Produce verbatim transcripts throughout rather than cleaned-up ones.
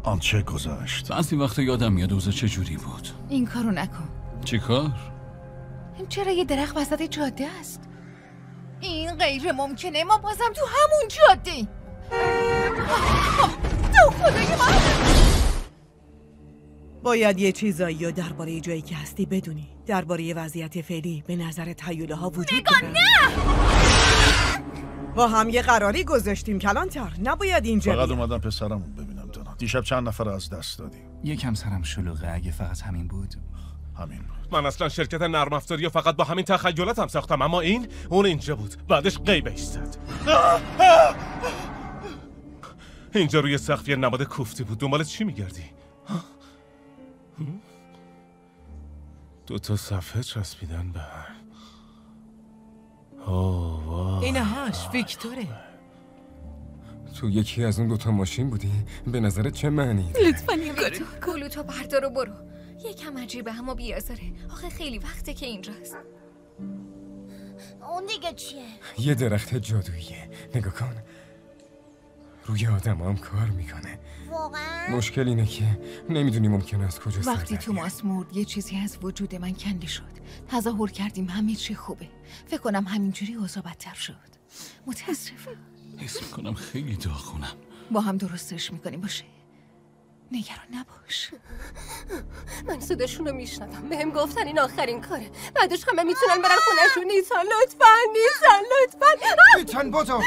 آنچه گذشت. بعضی وقتا یادم میاد اوضاع چجوری بود. این کارو نکن. چی کار؟ چرا یه درخت وسط جاده است؟ این غیر ممکنه. ما بازم تو همون جاده ایم. تو خدای من. باید یه چیزایی رو درباره جایی که هستی بدونی. درباره وضعیت فعلی به نظر تحیله ها وجود داره. نه! با هم یه قراری گذاشتیم کلانتر. نباید اینجا فقط بیم. اومدم پسرمون ببینم دانا. دیشب چند نفر از دست دادیم. یکم سرم شلوغه. اگه فقط همین بود. همین بود. من اصلا شرکت نرم افزاری رو فقط با همین تخیلاتم ساختم، اما این اون اینجا بود، بعدش غیبش زد. اینجا روی سقف یه نماد کوفتی بود. دنبال چی میگردی؟ دو تا صفحه چسبیدن به هم. اوه وای. اینهاش ویکتوره. تو یکی از اون دوتا ماشین بودی؟ به نظرت چه معنی داره؟ لطفاً یه کاری کلوتو بردار و برو. یکم عجیبه اما بیازاره. آخه خیلی وقته که اینجاست. اون دیگه چیه؟ یه درخت جادوییه. نگاه کن. روی آدم هم کار میکنه. واقعا؟ مشکل اینه که نمیدونی ممکنه از کجا سر وقتی در توماس مرد یه چیزی از وجود من کنده شد. تظاهر کردیم همه چی خوبه. فکر کنم همینجوری اوضاع بدتر شد. متاسفم. حس میکنم خیلی داغونم. با هم درستش میکنیم باشه. نگران نباش. من صداشون رو میشنوم. بهم گفتن این آخرین کاره. بعدش همه میتونن برن خونه‌شون. نیتان لطفاً، نیتان لطفاً. نیتان بودو.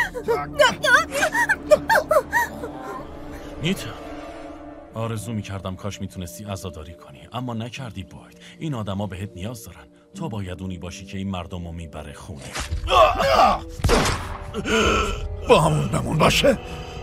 نیتان، آرزو میکردم کاش میتونستی عزاداری کنی، اما نکردی. باید این آدما بهت نیاز دارن. تو باید اونی باشی که این مردم رو میبره خونه. با همون بمون باشه.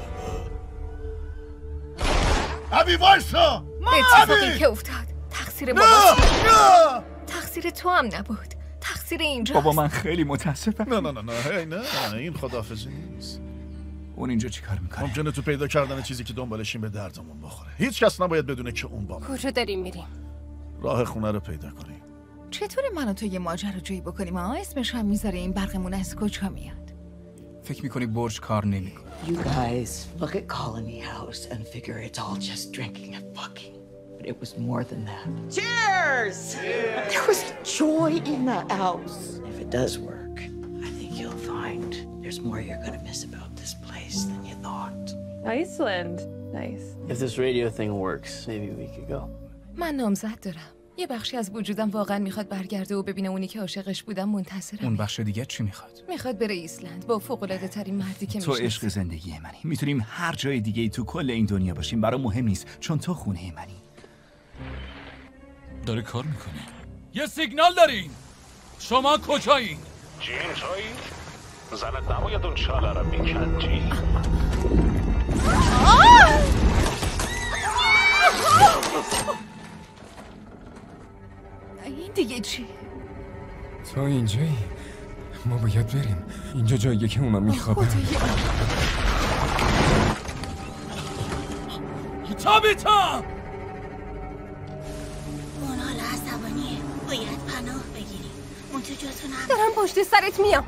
ابی وایسا. اتفاقی که افتاد تقصیر باباست. تقصیر تو هم نبود. تقصیر اینجاست. بابا من خیلی متاسفم. نه نه نه نه نه این خداحافظی نیست. اون اینجا چی کار میکنه؟ ممکنه تو پیدا کردن چیزی که دنبالشیم به دردمون بخوره. هیچ کس نباید بدونه که اون با من. کجا داریم میریم؟ راه خونه رو پیدا کنیم. چطور منو تو یه ماجراجویی بکنیم؟ آه اسمش هم میذاره. این برقمون از کجا میاد؟ فکر میکنی برج کار نمیکنه؟ You guys look at Colony House and figure it's all just drinking and fucking. But it was more than that. Cheers! Cheers! There was joy in that house. If it does work, I think you'll find there's more you're gonna miss about this place than you thought. Iceland. Nice. If this radio thing works, maybe we could go. من نامزد دارم. یه بخشی از وجودم واقعا میخواد برگرده و ببینه اونی که عاشقش بودم منتظرم. اون بخش دیگه چی میخواد؟ میخواد بره ایسلند با فوق‌العاده ترین مردی که تو میشناسه. عشق زندگی منی. میتونیم هر جای دیگه ای تو کل این دنیا باشیم. برام مهم نیست چون تو خونه منی. داره کار میکنه. یه سیگنال دارین. شما کجایین؟ جیمز هایی؟ زنت نباید اون شاله رو میکند جی. این دیگه چی؟ تو اینجایی؟ ما باید بریم. اینجا جاییه که اونا میخوابن. تابیتا! اون حالا عصبانیه. باید پناه بگیریم. اون تو جاتون هم. دارم پشت سرت میام.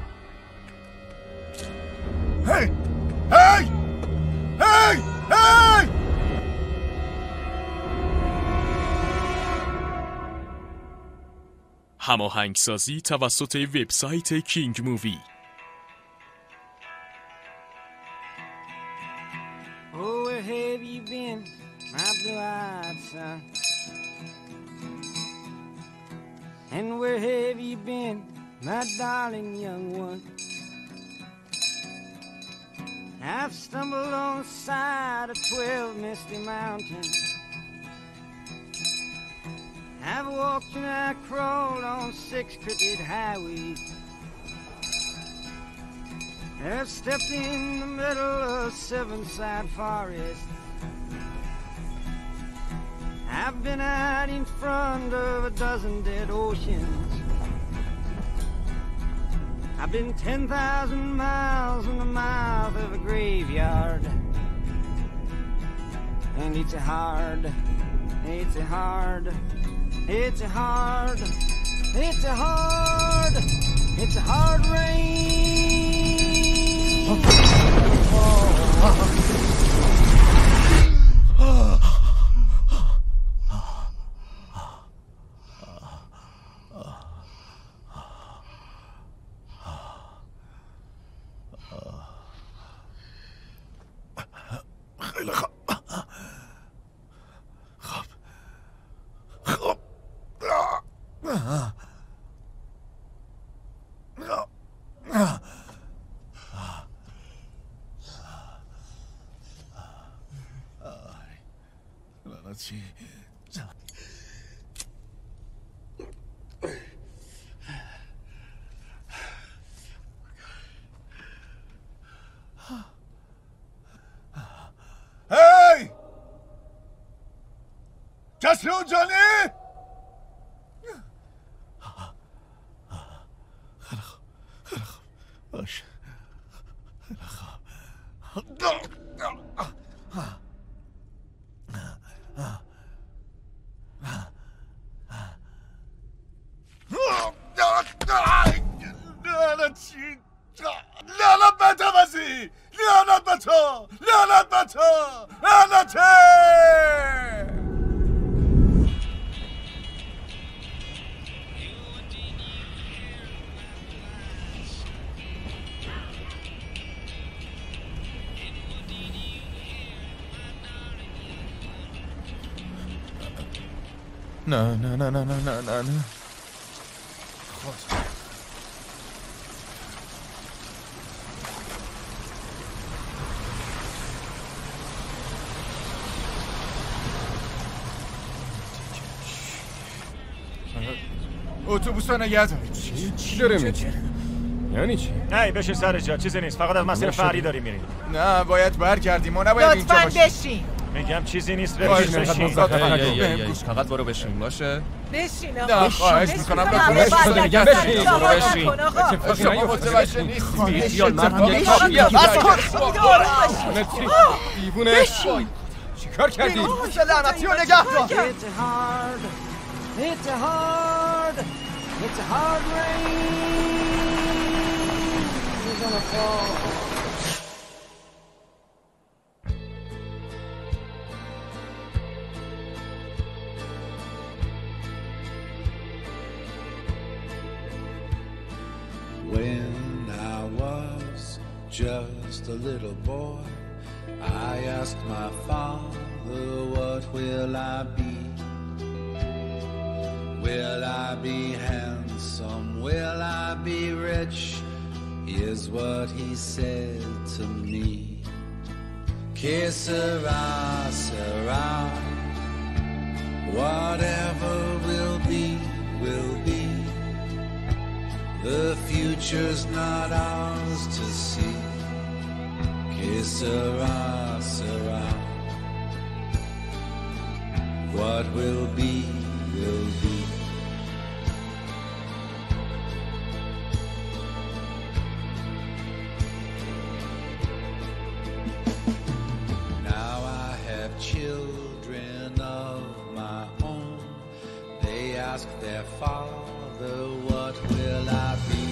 هی! هی! هی! هی! هماهنگسازی توسط وبسایت کینگ مووی. Oh, where have you been, my blue-eyed son? And where have you been, my darling young one? I've stumbled on the side of twelve misty mountains. I've walked and I crawled on six crooked highways. I've stepped in the middle of seven side forest. I've been out in front of a dozen dead oceans. I've been ten thousand miles in the mouth of a graveyard. And it's a hard, it's a hard, it's a hard, it's a hard, it's a hard rain. Oh. لعنتی. هی! کسی اونجا نی؟ خیلی خوب خیلی خوب باشه خیلی خوب. لعنتی لعنت به تو وزی لعنت به تو لعنت به تو لعنتی. نه نه نه نه نه نه نه نه خود اتوبوس رو نگه دارید. چی؟ چی داره میگه؟ یعنی چی؟ نه بشین سر جا، چیزی نیست، فقط از مسیر فرعی داریم میریم. نه باید برگردیم و نباید اینجا باشیم. لطفاً بشین. میگم چیزی نیست، بشین بشین. فقط برو بشین باشه. بشین نه خواهش میکنم لطفاً بشین. میگم بشین برو بشین. شما متوجه نیستید. بیخیال مرد یک کار بیا بس کن. دیوونه. چیکار کردی؟ لعنتی رو نگه دار. It's a hard, it's a hard rain. You're gonna fall. When I was just a little boy, I asked my father, what will I be? Will I be handsome? Will I be rich? Here's what he said to me. Que sera, sera. Whatever will be, will be. The future's not ours to see. Que sera, sera. What will be, will be. Now I have children of my own. They ask their father, what will I be?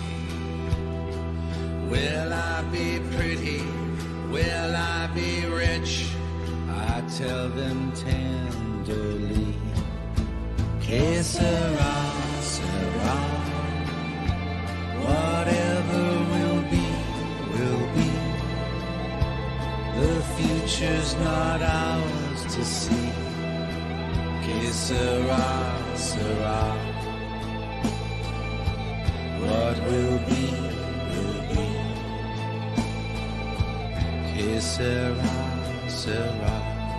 Will I be pretty? Will I be rich? I tell them tenderly. Que sera, sera. Whatever will be, will be. The future's not ours to see. Que sera, sera. What will be, will be. Que sera, sera.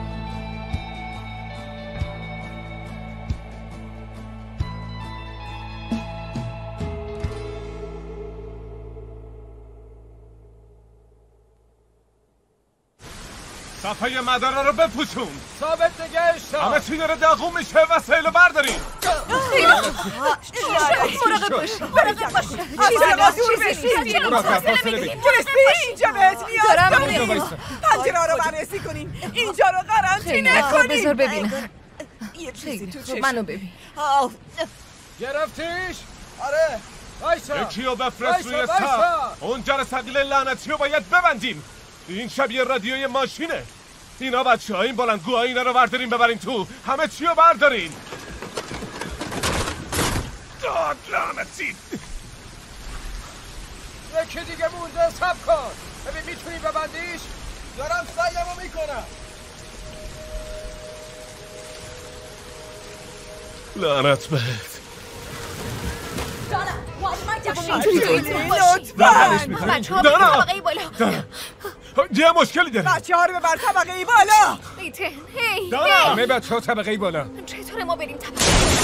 صفحه مدارا رو بپوشون. ثابت نگهش دار. همه چی داره داغون میشه و سیلو برداریم. مراقب باش مراقب باش. چیزی ما دور بشید. مراقب فاصله بگیر. کسی اینجا بهت نیاز داریم. پنجره رو بررسی کنین. اینجا رو قرنطینه کنین. بذار ببینم. یه چیزی تو چشم. منو ببین. گرفتیش؟ آره. وایسا. یکی رو بفرست روی سر. اون جر ثقیل لعنتی رو باید ببندیم. این شبیه رادیوی ماشینه. اینا بچه ها این بلندگوها اینا رو بردارین ببرین تو. همه چی رو بردارین. داد لعنتی. یکی دیگه مونده سب کن. ببین میتونی ببندیش؟ دارم سعیمو میکنم. لعنت بهت. بچه ها به طبقه بالا. یه مشکلی داره. بچه ها رو ببر طبقه ای بالا. ایتن هی دانا همه بچه ها طبقه بالا. چطوره ما بریم طبقه؟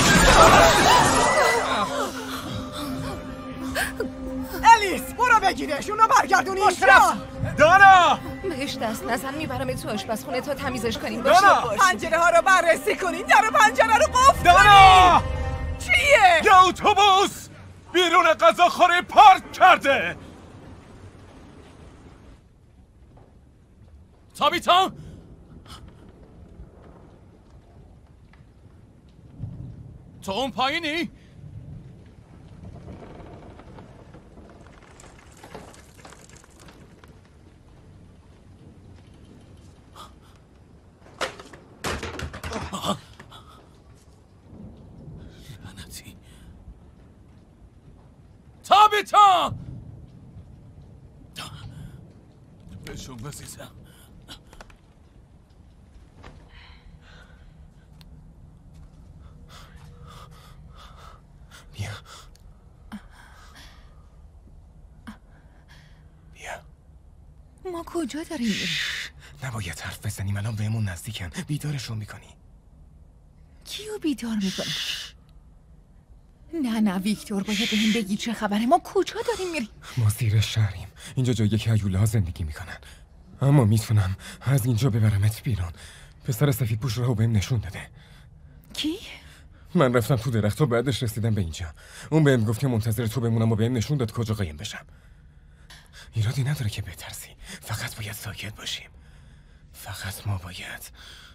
الیس برو بگیرش اونو برگردونی اینجا. دانا بهش دست نزن میبرم تو آشپزخونه تا تمیزش کنیم. دانا پنجره ها رو بررسی کنین در پنجره رو قفل دانا چیه؟ یه اتوبوس بیرون غذاخوری پارک کرده. تابیتا تو اون پایینی؟ لعنتی تابیتا بشون بزیزم. بیا بیا. ما کجا داریم میریم؟ نباید حرف بزنیم الان بهمون نزدیکن. بیدارشون میکنی. کیو بیدار میکنی؟ نه نه ویکتور باید بهم بگی چه خبره. ما کجا داریم میریم؟ ما زیر شهریم. اینجا جایی که هیوله ها زندگی میکنن. اما میتونم از اینجا ببرمت بیرون. پسر سفید پوش رو بهم نشون داده. کی؟ من رفتم تو درخت و بعدش رسیدم به اینجا. اون بهم گفت که منتظر تو بمونم و بهم نشون داد کجا قایم بشم. ایرادی نداره که بترسی. فقط باید ساکت باشیم. فقط ما باید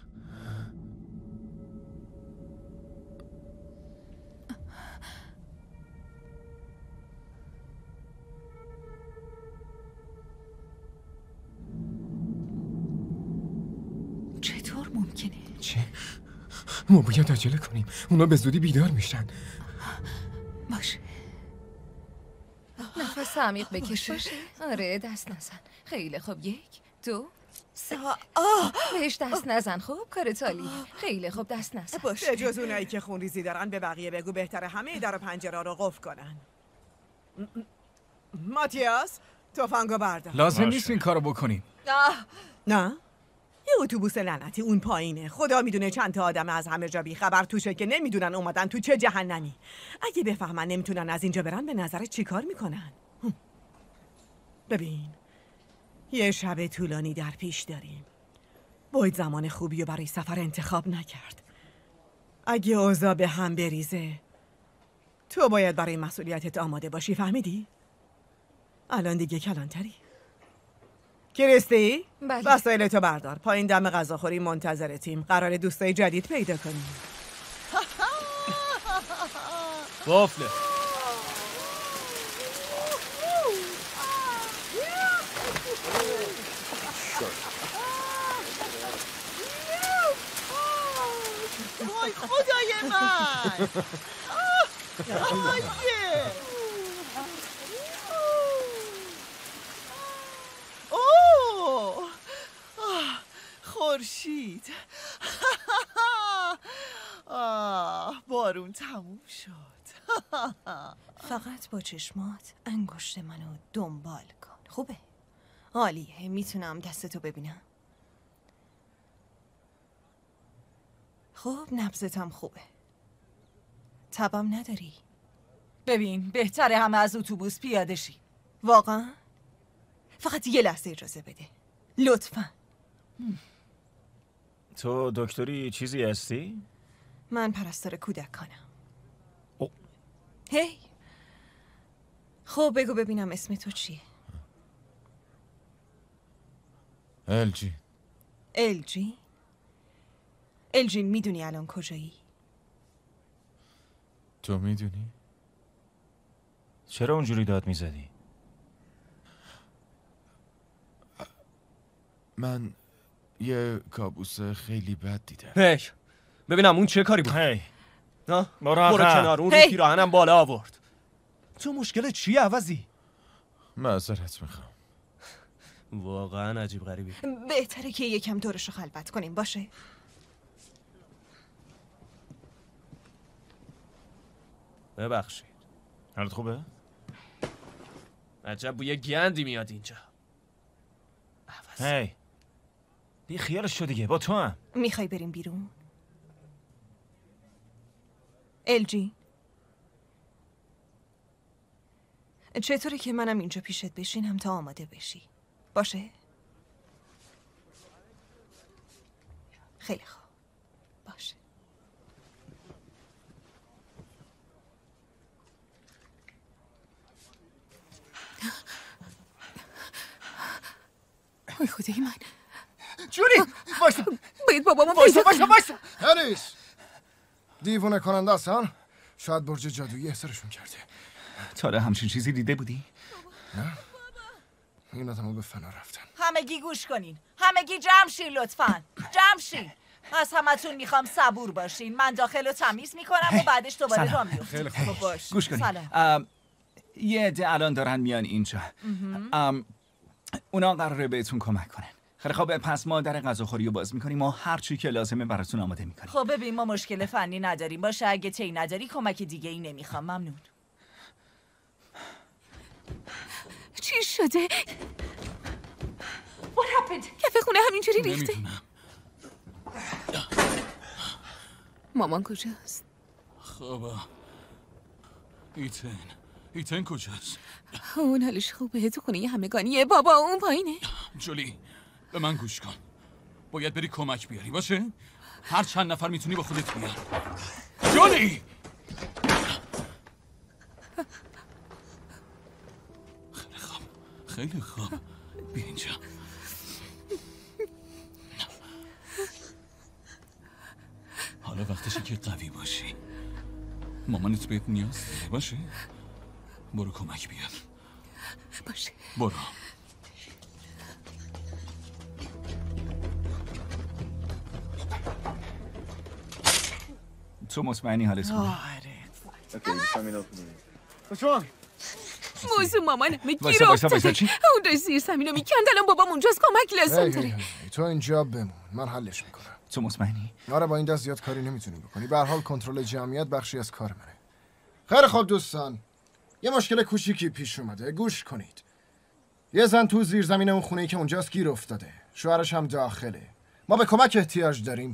چطور ممکنه؟ چه؟ ما باید عجله کنیم. اونا به زودی بیدار میشن. باشه نفس عمیق بکش. باشه آره دست نزن. خیلی خوب یک دو سه. بهش دست نزن. خوب کارت عالیه. خیلی خوب دست نزن. باشه. به جز اونایی که خونریزی دارن به بقیه بگو بهتره همه در و پنجره رو قفل کنن. ماتیاس تفنگو بردار. لازم نیست این کارو بکنیم. نه یه اتوبوس لعنتی اون پایینه. خدا میدونه چند تا آدم از همه جا بی خبر توشه که نمیدونن اومدن تو چه جهنمی. اگه بفهمن نمیتونن از اینجا برن به نظرت چی کار میکنن؟ ببین یه شب طولانی در پیش داریم. باید زمان خوبی رو برای سفر انتخاب نکرد. اگه اوضاع به هم بریزه تو باید برای مسئولیتت آماده باشی. فهمیدی؟ الان دیگه کلانتری. کریستی؟ بله. وسایلتو بردار. پایین دم غذاخوری منتظرتیم. قرار دوستای جدید پیدا کنیم. وافله وای خدای من. اوه خورشید. آه بارون تموم شد. فقط با چشمات انگشت منو دنبال کن. خوبه؟ عالیه. میتونم دستتو ببینم؟ خوب نبضتم خوبه. تبم نداری؟ ببین بهتره همه از اتوبوس پیاده شی. واقعا؟ فقط یه لحظه اجازه بده لطفا. تو دکتری چیزی هستی؟ من پرستار کودکانم. او. هی خب بگو ببینم اسم تو چیه؟ الجی. الجی؟ الجین میدونی الان کجایی؟ تو میدونی؟ چرا اونجوری داد میزدی؟ من یه کابوس خیلی بد دیدم. هی ببینم اون چه کاری بود. هی برو برو کنار. اون رو پیراهنم بالا آورد. تو مشکل چیه عوضی؟ معذرت میخوام. واقعا عجیب غریبی. بهتره که یکم دورشو خلوت کنیم. باشه ببخشید. حالت خوبه؟ عجب بوی گندی میاد اینجا. هی دیگه خیالش شو دیگه. با تو هم میخوای بریم بیرون؟ الجی چطوره که منم اینجا پیشت بشینم تا آماده بشی؟ باشه؟ خیلی خوب. باشه. وای خدای من. جولی وایسا. باید بابامو وایسا پیدا وایسا کنم. وایسا. هریس دیوونه کننده هستن؟ شاید برج جادویی احسرشون کرده. تا حالا همچین چیزی دیده بودی؟ نه. این آدم‌ها به فنا رفتن. همگی گوش کنین. همگی جمع شین لطفاً. جمع شین. از همتون میخوام صبور باشین. من داخل رو تمیز میکنم و بعدش دوباره راه میافتم. خیلی خوب. باش. گوش کنید. سلام. ام، یه عده الان دارن میان اینجا. ام، اونا قراره بهتون کمک کنن. خیلی خوب، پس ما در غذاخوری رو باز میکنیم و هر چی که لازمه براتون آماده میکنیم. خب ببین ما مشکل فنی نداریم. باشه اگه تی نداری کمک دیگه ای نمیخوام. ممنون. چی شده؟ What happened? کف خونه همینجوری ریخته. مامان کجاست؟ خوابه. ایتن ایتن کجاست؟ اون حالش خوبه، تو خونه همگانیه. بابا اون پایینه. جولی به من گوش کن. باید بری کمک بیاری باشه؟ هر چند نفر میتونی با خودت بیار. جولی خیلی خوب خیلی خوب. بیا اینجا. حالا وقتشه که قوی باشی. مامانت بهت نیاز داره باشه؟ برو کمک بیار. باشه. برو. تو مطمئنی حالت خوبه؟ موضوع مامانم وایسا، گیر وایسا، افتاده. وایسا، چی؟ اون داشت زیر زمینو میکند. الان بابام اونجاست، کمک لازم هی، هی، داره. هی. تو اینجا بمون، من حلش میکنم. تو مطمئنی؟ آره با این دست زیاد کاری نمیتونی بکنی. به هر حال کنترل جمعیت بخشی از کار منه. خیلی خوب دوستان، یه مشکل کوچیکی پیش اومده. گوش کنید. یه زن تو زیر زمین اون خونه‌ای که اونجاست گیر افتاده. شوهرش هم داخله. ما به کمک احتیاج داریم.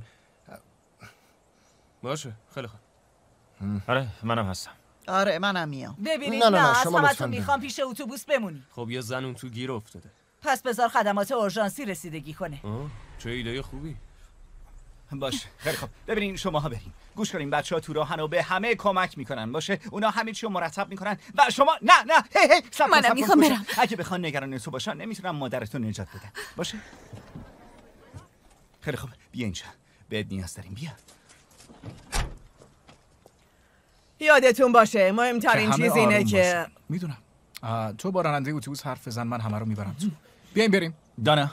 باشه خیلی خوب. آره منم هستم. آره منم میام. ببینید نه، نه، نه, نه، از شما همتون لطفاً میخوام پیش اتوبوس بمونی. خب یه زن اون تو گیر افتاده. پس بذار خدمات اورژانسی رسیدگی کنه. آه چه ایده خوبی. باشه خیلی خوب. ببینین شماها برین. گوش کنین، بچه‌ها تو راهن و به همه کمک میکنن. باشه اونا همه چی رو مرتب میکنن و شما نه نه هی هی صبر کن، منم صبر کن، میخوام گوش برم. کن. اگه بخوان نگران تو باشن نمیتونن مادرتون نجات بدن. باشه خیلی خوب. بیا اینجا، بهت نیاز داریم. بیا. یادتون باشه مهمترین که همه چیز اینه آروم که باشن. میدونم. آه، تو با راننده اتوبوس حرف بزن، من همه رو میبرم تو. بیاین بریم. دانا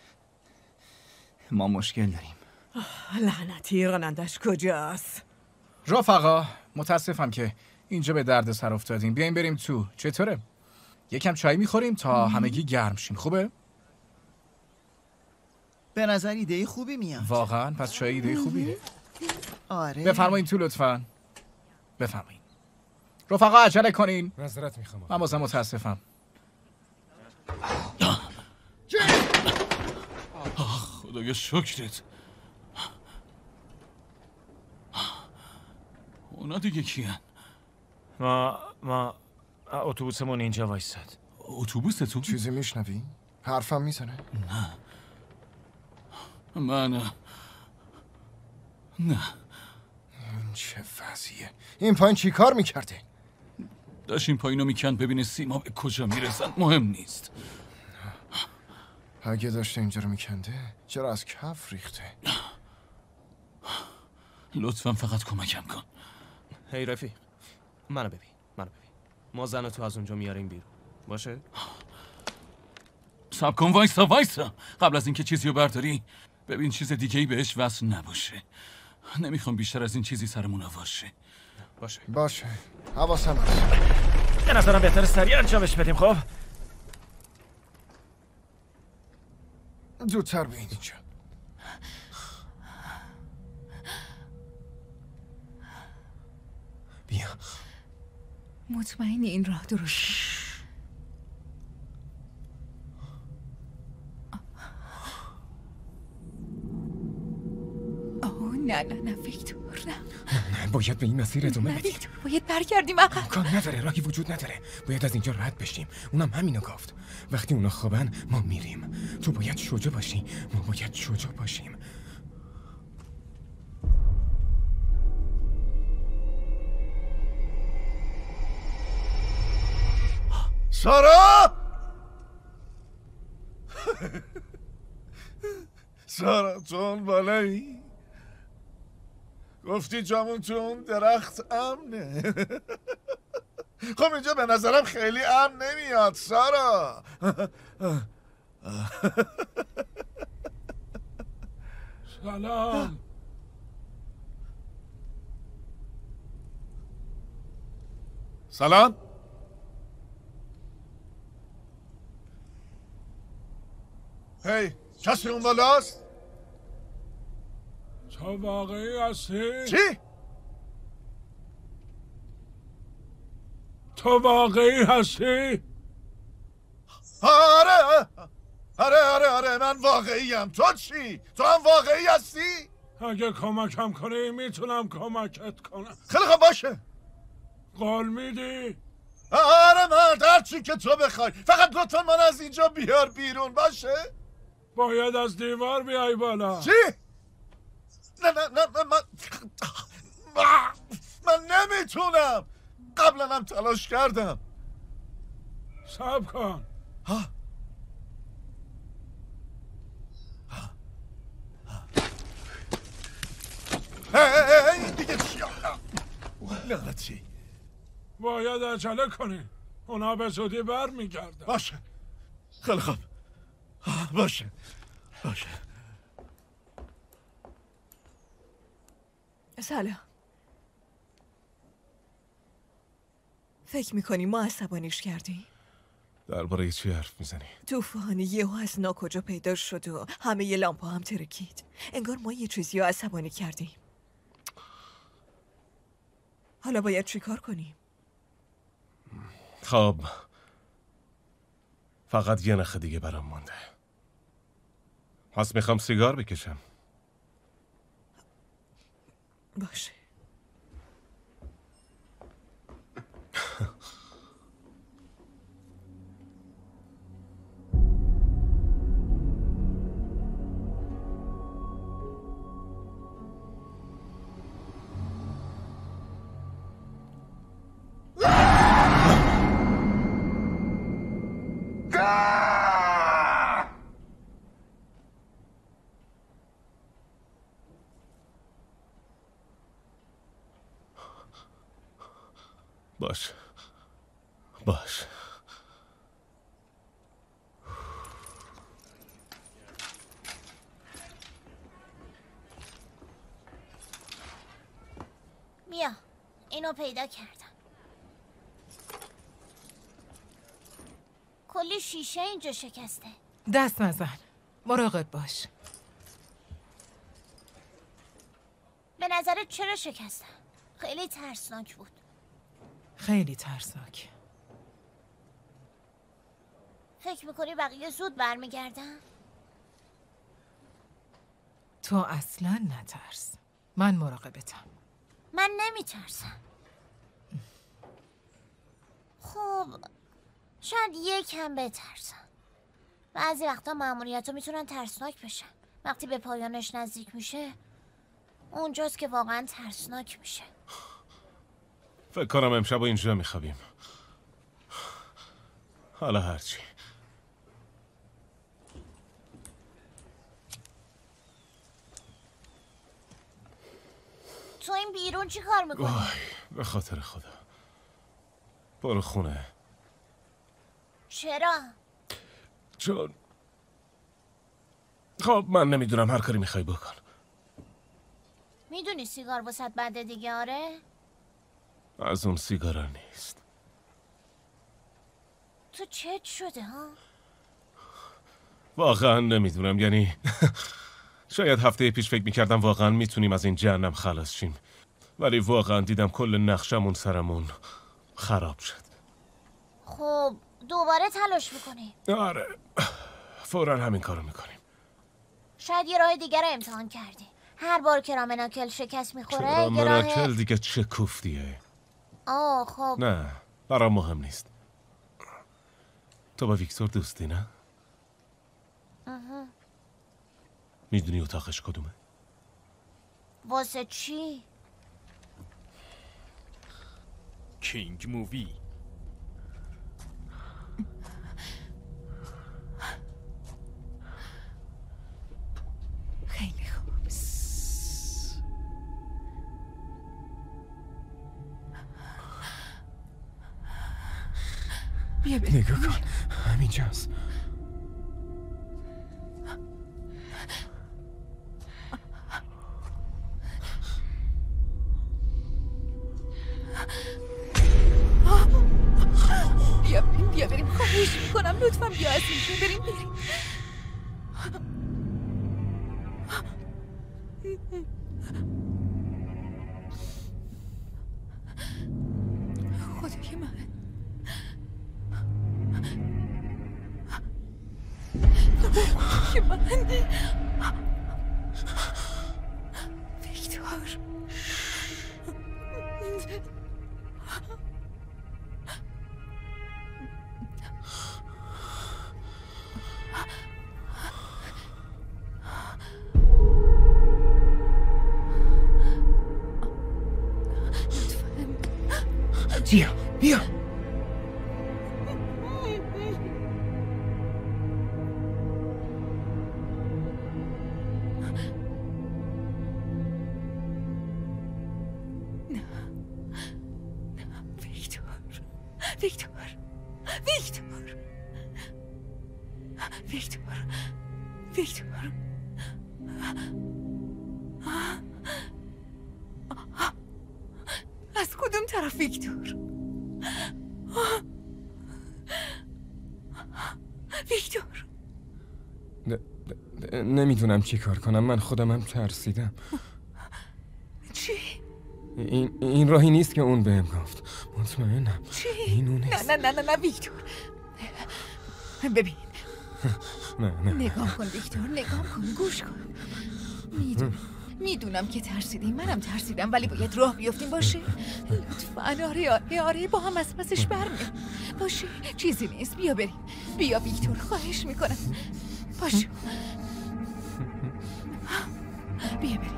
ما مشکل داریم. لعنتی رانندش کجاست؟ رفقا متاسفم که اینجا به درد سر افتادیم. بیاین بریم تو. چطوره؟ یکم چای میخوریم تا همگی گرم شیم. خوبه؟ به نظر ایده خوبی میاد. واقعا پس چای ایده خوبیه. آره. بفرمایید تو لطفاً. بفرمایید. رفقا عجله کنین. معذرت میخوام. من بازم متاسفم. خدایا شکرت. اونا دیگه کیان؟ ما ما اتوبوسمون اینجا وایساد. اتوبوس تو؟ چیزی میشنوی؟ حرفم میزنه؟ نه من نه. این چه وضعیه؟ این پایین چی کار میکرده؟ داشت این پایینو میکند ببینه سیما به کجا میرسن. مهم نیست. اگه داشته اینجا رو میکنده چرا از کف ریخته؟ لطفا فقط کمکم کن. هی رفیق منو ببین منو ببین. ما زن تو از اونجا میاریم بیرون. باشه؟ صبر کن، وایسا وایسا. قبل از اینکه چیزی رو برداری ببین چیز دیگه ای بهش وصل نباشه. نمیخوام بیشتر از این چیزی سرمون آورشه. باشه باشه حواسم هست. به نظرم بهتر سریع انجامش بدیم. خب زودتر به اینجا. بیا. مطمئنی این راه درست؟ اوه نه نه نه ویکتور نه نه باید به این مسیر ادامه نه بدیم. ویکتور باید برگردیم عقب. امکان نداره، راهی وجود نداره. باید از اینجا رد بشیم. اونم همینو گفت. وقتی اونا خوابن ما میریم. تو باید شجاع باشی. ما باید شجاع باشیم. سارا! سارا تو اون بالایی؟ گفتی جامون تو اون درخت امنه. خب اینجا به نظرم خیلی امن نمیاد سارا. سلام. سلام. هی کسی اون بالاست؟ تو واقعی هستی؟ چی؟ تو واقعی هستی؟ آره آره آره آره من واقعیم. تو چی؟ تو هم واقعی هستی؟ اگه کمکم کنی میتونم کمکت کنم. خیلی خوب باشه. قول میدی؟ آره مرد هر چی که تو بخوای، فقط لطفا من از اینجا بیار بیرون. باشه؟ باید از دیوار بیای بالا. چی؟ نه نه نه من من, من نمیتونم. قبلا هم تلاش کردم. صبر کن. ها؟ هی دیگه چی؟ لعنتی. باید عجله کنی. اونا به زودی بر میگردن. باشه. خیلی خوب. باشه. باشه. سلام. فکر میکنی ما عصبانیش کردیم؟ درباره چی حرف میزنی؟ طوفان یهو از ناکجا پیدا شد و همه ی لامپا هم ترکید. انگار ما یه چیزی رو عصبانی کردیم. حالا باید چی کار کنیم؟ خب فقط یه نخ دیگه برام مونده. پس میخوام سیگار بکشم. باشه. باش باش میا اینو پیدا کردم. کلی شیشه اینجا شکسته. دست نزن. مراقب باش. به نظرت چرا شکستم؟ خیلی ترسناک بود. خیلی ترسناک. فکر میکنی بقیه زود برمیگردن؟ تو اصلا نترس. من مراقبتم. من نمیترسم. خب شاید یکم بترسم. بعضی وقتا مأموریت‌ها میتونن ترسناک بشن. وقتی به پایانش نزدیک میشه اونجاست که واقعا ترسناک میشه. فکر کنم امشب اینجا میخوابیم. حالا هرچی. تو این بیرون چی کار میکنی؟ وای به خاطر خدا. برو خونه. چرا؟ چون خب من نمیدونم، هر کاری میخوای بکن. میدونی سیگار واسط بده دیگه؟ آره؟ از اون سیگارا نیست. تو چت شده ها؟ واقعا نمیدونم، یعنی شاید هفته پیش فکر میکردم واقعا میتونیم از این جهنم خلاص شیم، ولی واقعا دیدم کل نقشمون سرمون خراب شد. خب دوباره تلاش میکنی؟ آره فوراً همین کارو میکنیم. شاید یه راه دیگر رو امتحان کردی. هر بار که رامناکل شکست میخوره چرا یه راه مناکل دیگه چه کوفتیه؟ آه خب نه برام مهم نیست. تو با ویکتور دوستی نه؟ اها. میدونی اتاقش کدومه؟ واسه چی؟ کینگ مووی. خیلی خوب. بیا بریم. نگاه کن همینجاست. بیا بریم بیا بریم خواهش میکنم لطفا بیا از اینجا بریم بریم. خدای من خدای من ویکتور بیا بیا ویکتور ویکتور ویکتور ویکتور ویکتور از کدوم طرف ویکتور؟ ویکتور نمیدونم چی کار کنم. من خودمم ترسیدم. چی؟ این این راهی نیست که اون بهم گفت. مطمئنم چی؟ این اون نه نه نه نه نه ویکتور ببین نه نه نگاه کن ویکتور نگاه کن گوش کن. میدونم میدونم که ترسیدیم منم ترسیدم ولی باید راه بیفتیم باشه. لطفاً آره آره آره با هم از پسش برمیم باشه. چیزی نیست بیا بریم. بیا ویکتور خواهش میکنم باشه بیا بریم.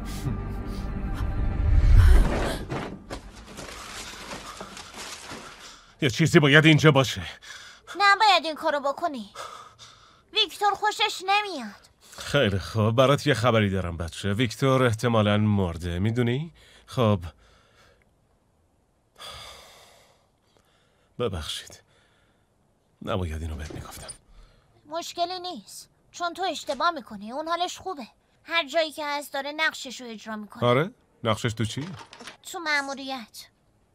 یه چیزی باید اینجا باشه. نباید این کارو بکنی. ویکتور خوشش نمیاد. خیلی خوب برات یه خبری دارم بچه. ویکتور احتمالاً مرده میدونی؟ خب ببخشید نباید اینو بهت میگفتم. مشکلی نیست چون تو اشتباه میکنی. اون حالش خوبه. هر جایی که هست داره نقشش رو اجرا میکنه. آره؟ نقشش تو چی؟ تو مأموریت.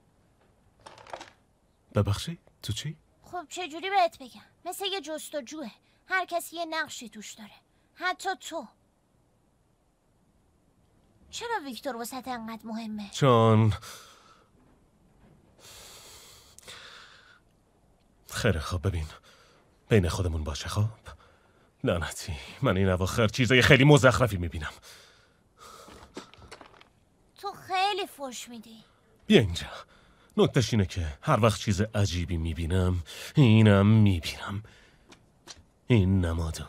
ببخشید تو چی؟ خب چجوری بهت بگم؟ مثل یه جستجوه. هر کسی یه نقشی توش داره. حتی تو. چرا ویکتور واسه انقدر مهمه؟ چون خیلی خوب ببین بین خودمون باشه. خب لعنتی من این اواخر چیزای خیلی مزخرفی میبینم. تو خیلی فوش میدی. بیا اینجا. نکتش اینه که هر وقت چیز عجیبی میبینم اینم میبینم. این نمادو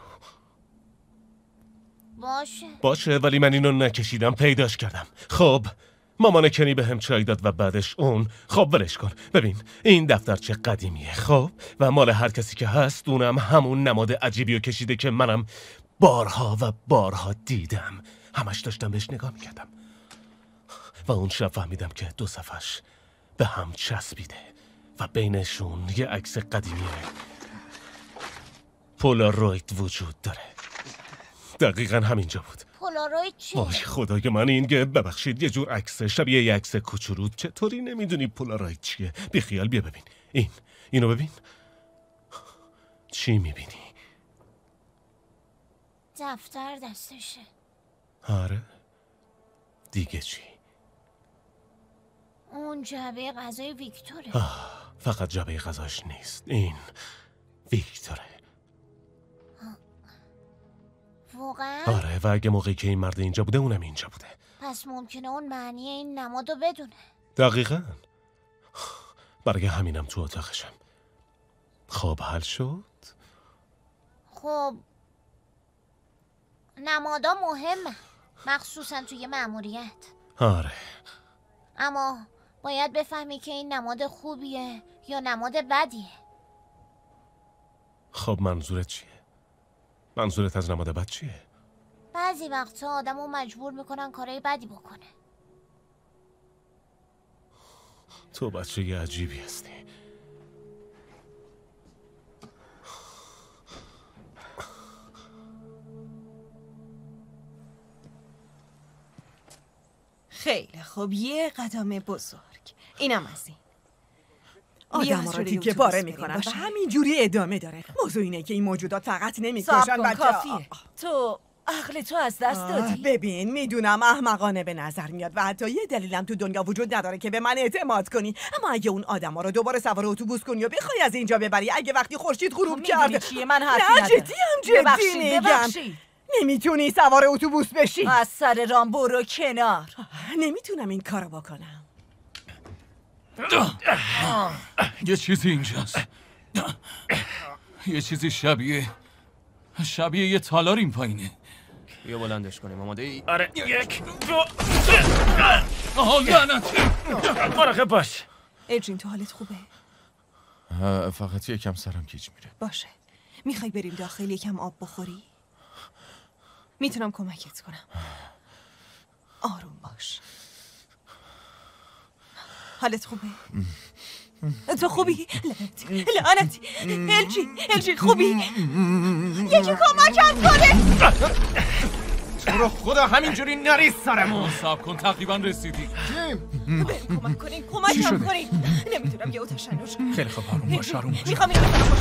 باشه باشه ولی من اینو نکشیدم پیداش کردم. خب مامان کنی به هم چای داد و بعدش اون. خب ولش کن. ببین این دفترچه قدیمیه خب و مال هر کسی که هست اونم همون نماد عجیبی رو کشیده که منم بارها و بارها دیدم. همش داشتم بهش نگاه میکردم و اون شب فهمیدم که دو صفحش به هم چسبیده و بینشون یه عکس قدیمیه پولاروید وجود داره. دقیقا همینجا بود. پولاروید چی؟ وای خدای من این که ببخشید یه جور عکس شبیه یه عکس کوچولو. چطوری نمیدونی پولاروید چیه؟ بی خیال بیا ببین. این اینو ببین. چی میبینی؟ دفتر دستشه. آره دیگه چی؟ اون جعبه غذای ویکتوره. آه، فقط جعبه غذاش نیست. این ویکتوره. واقعا؟ آره و اگه موقعی که این مرد اینجا بوده اونم اینجا بوده. پس ممکنه اون معنی این نمادو بدونه. دقیقاً. برای همینم تو اتاقشم. خب حل شد؟ خب نمادا مهمه، مخصوصا توی مأموریت. آره. اما باید بفهمی که این نماد خوبیه یا نماد بدیه. خب منظورت چیه؟ منظورت از نماد بد چیه؟ بعضی وقتا آدمو مجبور میکنن کارهای بدی بکنه. تو بچه یه عجیبی هستی. خیلی خوب، یه قدم بزرگ. اینم از این. آدم ها رو تیکه پاره میکنن و همین جوری ادامه داره. موضوع اینه که این موجودات فقط نمیکشن صبر کن، کافیه. تو عقل تو از دست دادی. ببین میدونم احمقانه به نظر میاد و حتی یه دلیلم تو دنیا وجود نداره که به من اعتماد کنی، اما اگه اون آدما رو دوباره سوار اتوبوس کنی و بخوای از اینجا ببری، اگه وقتی خورشید غروب کرده چیه؟ من حرفی نه ندارم. جدی هم جدی میگم نمیتونی سوار اتوبوس بشی. از سر رام برو کنار. نمیتونم این کارو بکنم. یه چیزی اینجاست. یه چیزی شبیه شبیه یه تالار این پایینه. بیا بلندش کنیم. آماده ای؟ آره. یک دو آها لعنتی. مراقب باش. ادرین تو حالت خوبه؟ فقط یکم سرم گیج میره. باشه. میخوای بریم داخل یکم آب بخوری؟ میتونم کمکت کنم. آروم باش. حالت خوبه؟ تو خوبی؟ لعنتی لعنتی الجی الجی خوبی؟ یکی کمکم کنه. تو رو خدا همینجوری نریز سرمون. صبر کن تقریبا رسیدی. جیم کمک کنین کمکم کنین. نمیدونم یه تشنج. خیلی خوب آروم باش آروم باش. میخوام اینو بزنم.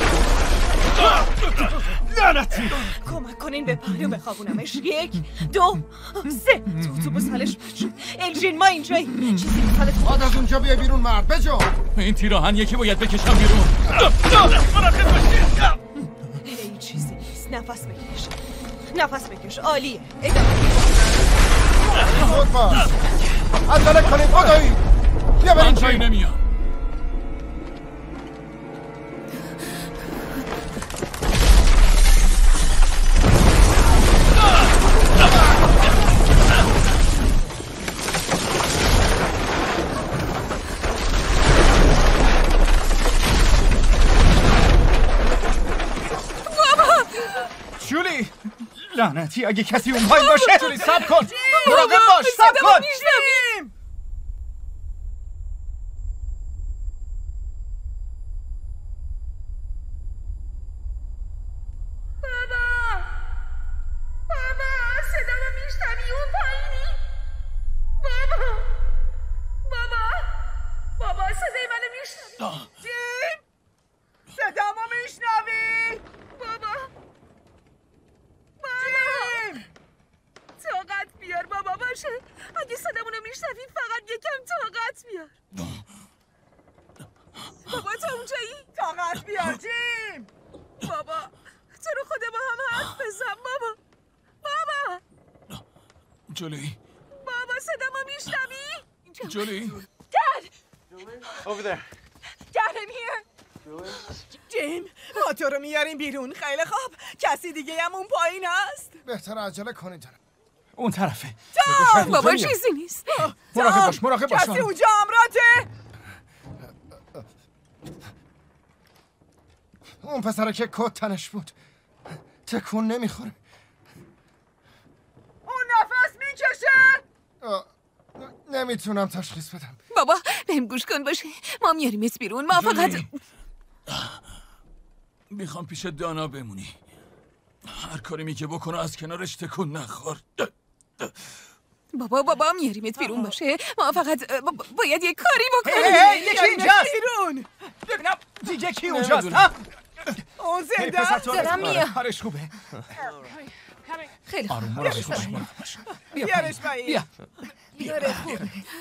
لعنتی کمک کنین به پهلو بخوابونمش. یک دو سه. تو اتوبوس حالش بد شد. الجین ما اینجایی. چیزی میخواد بعد از اونجا بیا بیرون مرد بجا. این تیراهن یکی باید بکشم بیرون. مراقب باشید. هیچ چیزی نیست. نفس بکش. نفس بکش. عالیه. ادامه. خود باش. عجله کنید خدایی. بیا بریم جایی نمیام. جولی لعنتی اگه کسی اون پایین باشه. جولی صبر کن. مراقب باش. صبر کن. میشنویم. بابا بابا صدامو میشنوی؟ اون پایینی؟ بابا بابا بابا صدای منو میشنوی؟ جیم صدامو میشنوی؟ بابا جیم طاقت بیار بابا باشه. اگه صدامونو میشنوی فقط یکم طاقت بیار. بابا تو اونجایی؟ طاقت بیار جیم. بابا تو رو خدا با هم حرف بزن بابا. بابا جولی بابا صدامو میشنوی؟ جولی Dad Over there. Dad I'm here. جیم ما تو رو میاریم بیرون. خیلی خوب. کسی دیگه هم اون پایین هست؟ بهتر عجله کنید. اون طرفه. تام بابا چیزی نیست. مراقب باش مراقب باش. کسی اونجا امراته؟ اون پسره که کت تنش بود تکون نمیخوره. اون نفس میکشه. نمیتونم تشخیص بدم. بابا بهم گوش کن باشه. ما میاریمت بیرون. ما فقط میخوام پیش دانا بمونی. هر کاری میگه بکنه از کنارش تکون نخور. بابا بابا میاریمت بیرون باشه. ما فقط باید یه کاری بکنیم. یکی اینجاست. بیرون. ببینم دیگه کی اونجاست ها؟ اون زنده است. دارم میام. کارش خوبه. خیلی آروم مراقب باش. بیارش پایین. بیا. بیاره خوبه.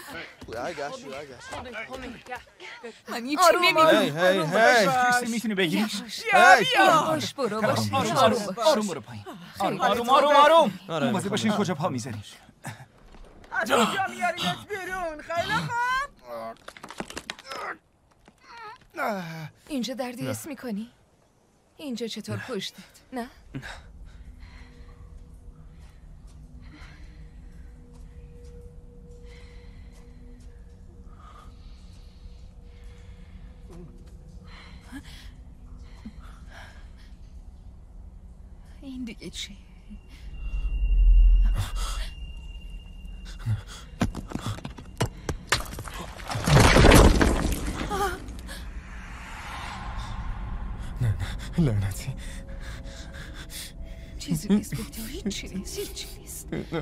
من هیچ آروم نمیدونم. هی هی هی کریستی میتونی بگیریش؟ باش برو باش آروم آروم آروم برو پایین. آروم آروم آروم آروم مواظب باشین کجا پا میذاریش. از اینجا میاریمت بیرون. خیلی خوب. اینجا دردی حس میکنی؟ اینجا چطور پشتت؟ نه؟ این دیگه چی؟ نه نه لعنتی چیزی نیست ویکتور، هیچی نیست، هیچی نیست. نه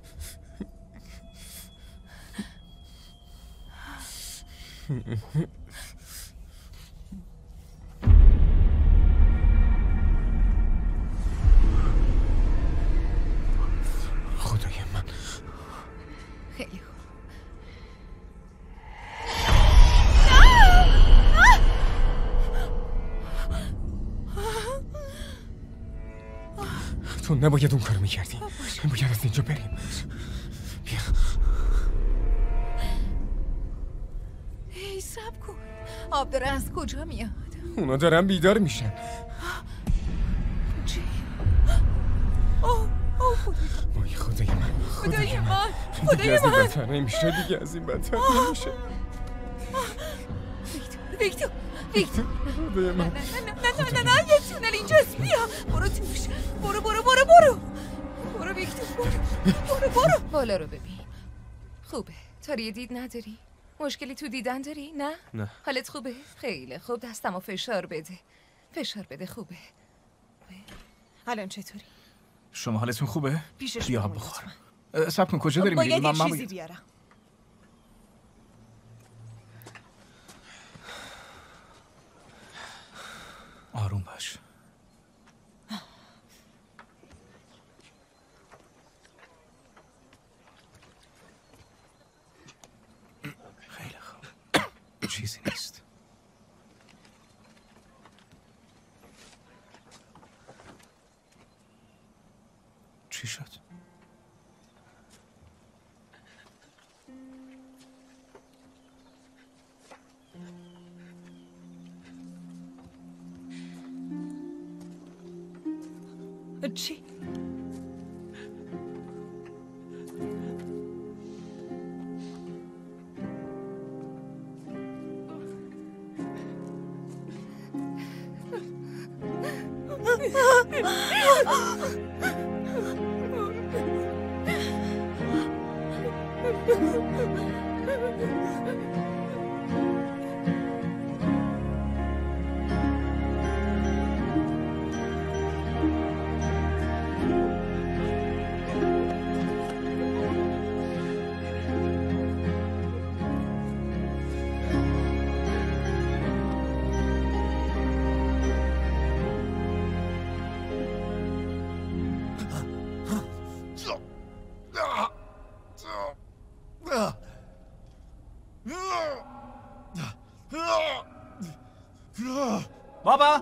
خدای من. خیلی خوب. تو نباید اون کارو میکردی. باید از اینجا بریم. بیا. هی سب کن. آب داره از کجا میاد؟ اونا دارن بیدار میشن. چی؟ اوه اوه وای خدای من. خدای من. دیگه خدای از این من. بدتر نمیشه. دیگه از این بدتر نمیشه. ویکتور ویکتور خدای من. نه نه نه نه یه تونل اینجاست. بیا برو توش. برو برو برو برو برو ویکتور برو برو برو بالا رو ببین. خوبه. تاری دید نداری؟ مشکلی تو دیدن داری؟ نه؟ نه. حالت خوبه؟ خیلی خوب. دستمو فشار بده. فشار بده. خوبه. الان چطوری؟ شما حالتون خوبه؟ پیشش بیا بمون بخور. صبر کن کجا داریم باید میریم؟ یه من چیزی بیارم. آروم باش. خیلی خوب. چیزی نیست. چی شد؟ چی؟ بابا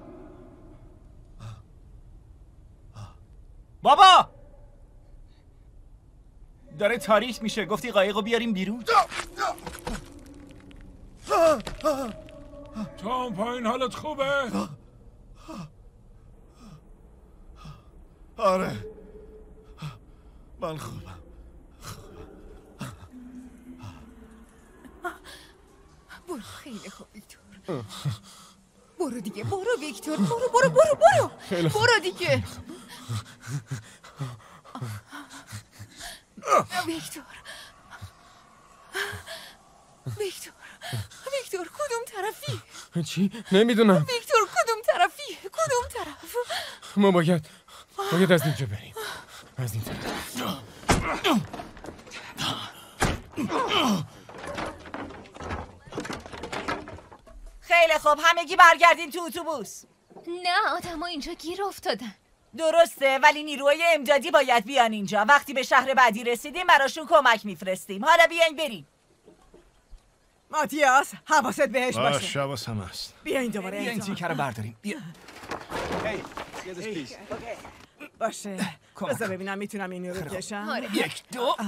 بابا داره تاریک میشه. گفتی قایقو بیاریم بیرون. تو هم پایین حالت خوبه؟ آره من خوبم. برو. خیلی خوب ویکتور. برو دیگه. برو ویکتور. برو برو برو برو خیلی خوب. برو دیگه. ویکتور ویکتور ویکتور کدوم طرفی؟ چی؟ نمیدونم. ویکتور کدوم طرفی؟ کدوم طرف؟ ما باید باید از اینجا بریم. از این طرف. خیلی خوب همگی برگردین تو اتوبوس. نه آدم ها اینجا گیر افتادن. درسته، ولی نیروهای امدادی باید بیان اینجا. وقتی به شهر بعدی رسیدیم براشون کمک میفرستیم. حالا بیاین بریم. ماتیاس حواست بهش باشه. باشه حواسم هست. بیاین دوباره. بیا این تیکه رو برداریم. بیا. باشه. بذار ببینم میتونم اینو رو بکشم. یک دو.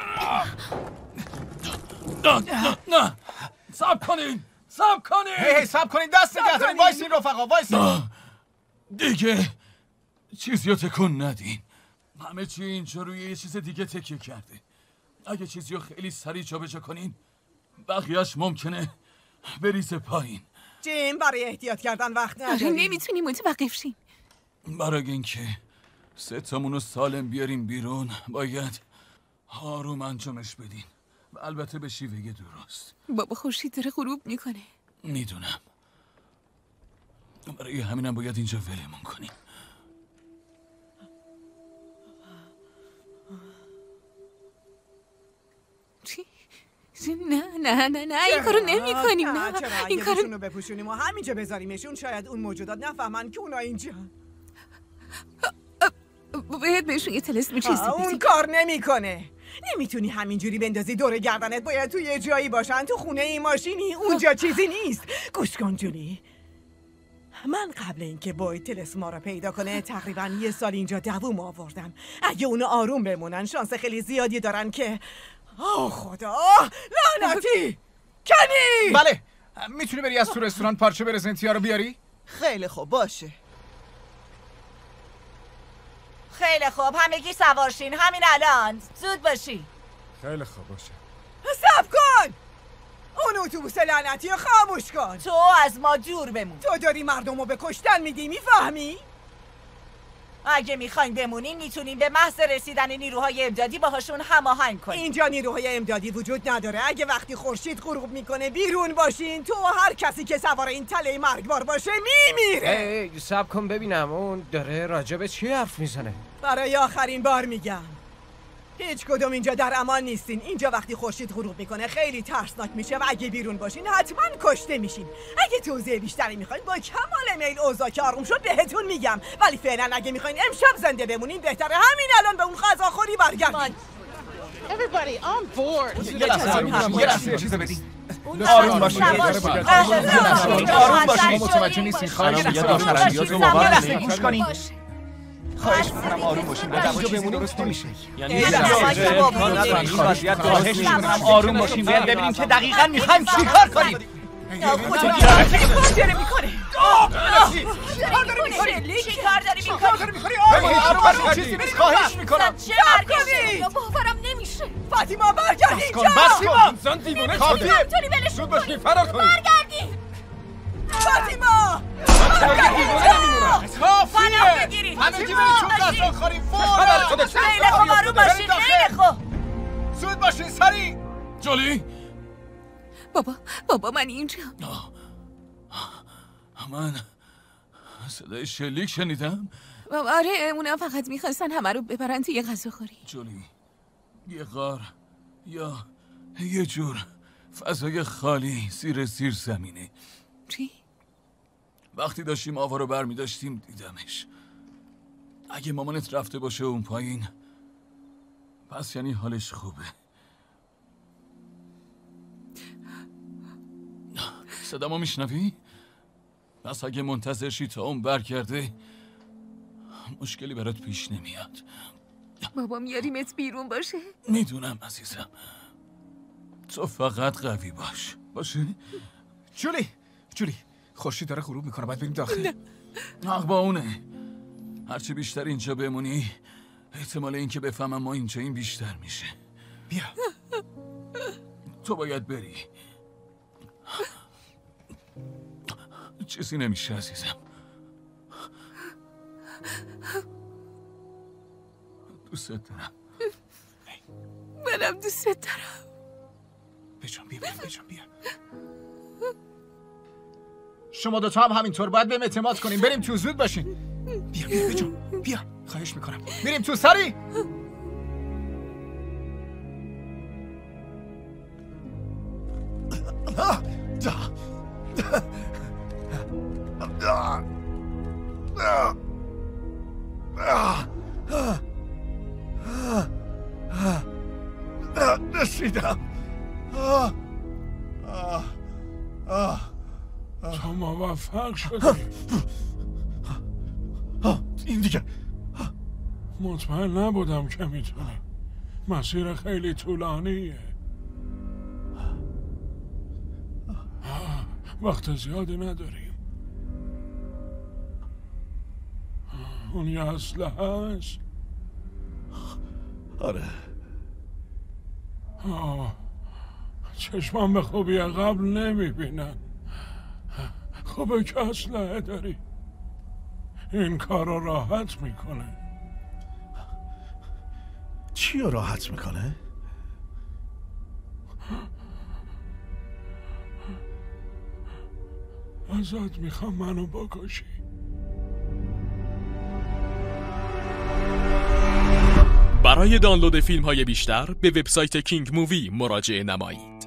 نه نه نه ساب کنین ساب کنین. هی هی ساب کنین، دست نگه دارین. وایسین رفقا، وایسین. دیگه چیزی رو تکون ندین. همه چی اینجا روی یه چیز دیگه تکیه کرده. اگه چیزی رو خیلی سریع جابجا کنین بقیهش ممکنه بریزه پایین. جیم برای احتیاط کردن وقت نداریم. نمیتونیم متوقف شیم. برای اینکه سه تامون رو سالم بیاریم بیرون باید آروم انجامش بدین و البته به شیوه درست. بابا خورشید داره غروب میکنه. میدونم، برای همینم باید اینجا ولمون کنیم. چی؟ نه نه نه نه این کارو نمی کنیم. نه چرا این اگه کارو رو بپوشونیم و همینجا بذاریمشون شاید اون موجودات نفهمن که اونا اینجا. باید بهشون یه طلسم چیزی اون بدیم. کار نمیکنه. نمیتونی همینجوری بندازی دور گردنت. باید توی یه جایی باشن، تو خونه این ماشینی. اونجا چیزی نیست. گوش کن جولی، من قبل اینکه بوید طلسما رو پیدا کنه تقریبا یه سال اینجا دووم آوردم. اگه اونو آروم بمونن شانس خیلی زیادی دارن که آه خدا لعنتی کنی. بله، میتونی بری از تو رستوران پارچه برزنتیا رو بیاری؟ خیلی خوب باشه. خیلی خوب، همگی سوارشین همین الان. زود باشی. خیلی خوب باشه. صبر کن، اون اتوبوس لعنتی رو خاموش کن. تو از ما دور بمون. تو داری مردم رو به کشتن میدی، میفهمی؟ اگه میخواین بمونین میتونین به محض رسیدن نیروهای امدادی باهاشون هماهنگ کنین. اینجا نیروهای امدادی وجود نداره. اگه وقتی خورشید غروب میکنه بیرون باشین، تو هر کسی که سوار این تله مرگبار باشه میمیره. ای صبر کن ببینم اون داره راجع به چی حرف میزنه. برای آخرین بار میگم، هیچ کدوم اینجا در امان نیستین. اینجا وقتی خورشید غروب میکنه خیلی ترسناک میشه و اگه بیرون باشین حتما کشته میشین. اگه توضیح بیشتری میخواین با کمال میل اوضاع که آروم شد بهتون میگم، ولی فعلا اگه میخواین امشب زنده بمونین بهتره همین الان به اون غذاخوری برگردین. Everybody on board. یه لحظه یه لحظه چیزا بدین. آروم باشین. آروم باشین. متوجه نیستین. خواهش می‌کنم گوش کنین. خواهش میکنم آروم باشین. اینجا بمونیم درست نمیشه. یعنی این وضعیت خواهش میکنم آروم باشین. باید ببینیم که دقیقاً میخوایم چیکار کنیم. چیکار داری میکنه؟ چیکار داری میکنی؟ چیکار داری میکنی؟ آروم باشین، چیزی نیست. خواهش میکنم. چه برگردی؟ باورم نمیشه. فاطیما برگرد اینجا. بس کن. انسان دیوونه شده. نمیتونی ولش زود باشین فرار کنید. برگردی. فاطیما کافیه. بگیرید. همگی برید چون غذاخوری فوراً. خیلی خوب آروم باشین. خیلی خوب. زود باشین سریع. جولی بابا بابا من اینجا. من صدای شلیک شنیدم. آره اونا فقط میخواستن همه رو ببرن توی غذاخوری. جولی یه غار یا یه جور فضای خالی زیر زیر زمینه. چی؟ وقتی داشتیم آوا رو برمی داشتیم دیدمش. اگه مامانت رفته باشه اون پایین پس یعنی حالش خوبه. صدامو میشنوی؟ پس اگه منتظر شی تا اون برگرده مشکلی برات پیش نمیاد. بابا میاریمت بیرون باشه؟ میدونم عزیزم، تو فقط قوی باش. باشه؟ جولی جولی خورشید داره غروب میکنه، باید بریم داخل. حق با اونه. هرچی بیشتر اینجا بمونی احتمال اینکه بفهمم ما اینجا این بیشتر میشه. بیا تو باید بری. چیزی نمیشه عزیزم. دوست دارم. منم دوست دارم. بجان بیا بیا بجان بیا. شما دوتا هم همینطور باید بهم اعتماد کنیم. بریم تو، زود باشین. بیا بیا بجان بیا، خواهش میکنم. میریم تو سری. رسیدم. آه آه آه تو موفق شدی. این دیگه مطمئن نبودم که میتونی. مسیر خیلی طولانیه. وقت زیادی نداریم. اون یه اسلحه هست؟ آره. آه. چشمم به خوبی قبل نمیبینن. خوبه که اسلحه داری. این کار رو راحت میکنه. چی رو راحت میکنه؟ ازت میخوام منو بکشی. برای دانلود فیلم های بیشتر به وبسایت کینگ مووی مراجعه نمایید.